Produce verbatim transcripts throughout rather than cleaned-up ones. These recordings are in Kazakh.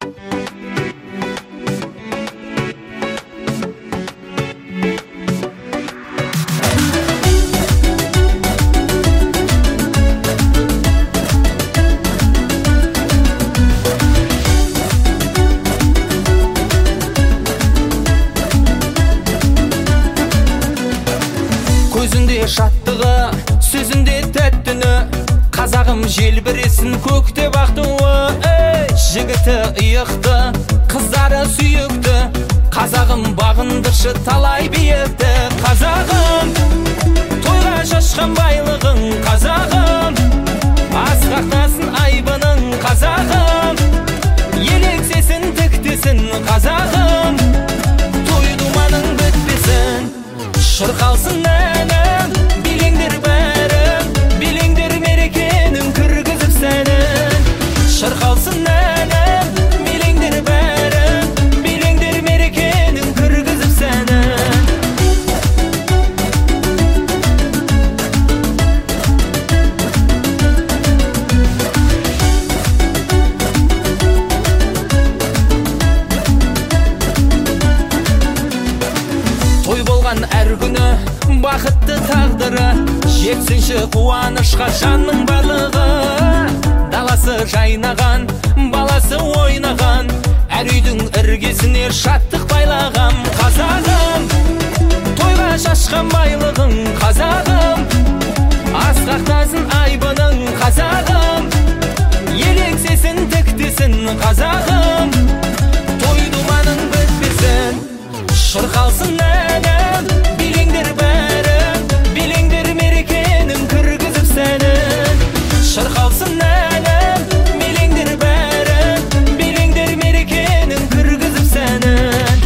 Көзінде шаттығы, сөзінде тәттіні, қазағым желбіресін көкте бақтуы. Жігіті иықты, қыздары сүйікті, қазағым бағындыршы талай биікті. Қазағым, тойға шашқан байлығың, қазағым, асқақтасын айбының, қазағым, елексесін тіктесін, қазағым, той думаның бітпесін. Шырқалсын әнім, билеңдер бәрім, билеңдер мерекенің кіргізіп сәнін. Шырқалсын әнім, билеңдер бәрім, билеңдер мерекенің кіргізіп сәнін. Той болған әр күні бақытты тағдыры, жетсінші қуанышқа жанның барлығы. Даласы жайнаған, баласы ойнаған, әр үйдің іргесіне шаттық байлағам. Қазағым, тойға шашқан байлығың, қазағым, асқақтасын айбының, қазағым, елексесін тіктесін, қазағым, той думаның бітпесін. Шырқалсын әнім, билеңдер бәрім, билеңдер мерекенің кіргізіп сәнін. Шырқалсын әнім, билеңдер бәрім, билеңдер мерекенің кіргізіп сәнін.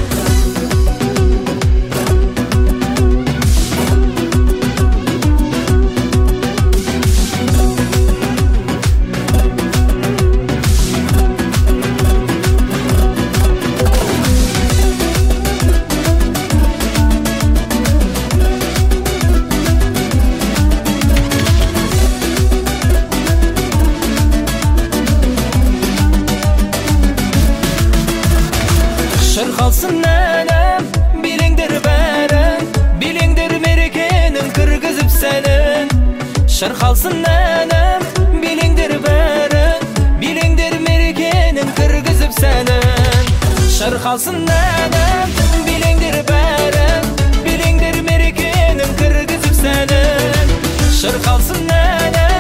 Шырқалсын әнім, билеңдер бәрім, билеңдер мерекенің кіргізіп сәнін. Шырқалсын әнім, билеңдер бәрім, билеңдер мерекенің кіргізіп сәнін. Шырқалсын әнім, билеңдер бәрім, билеңдер мерекенің кіргізіп сәнін. Шырқалсын әнім.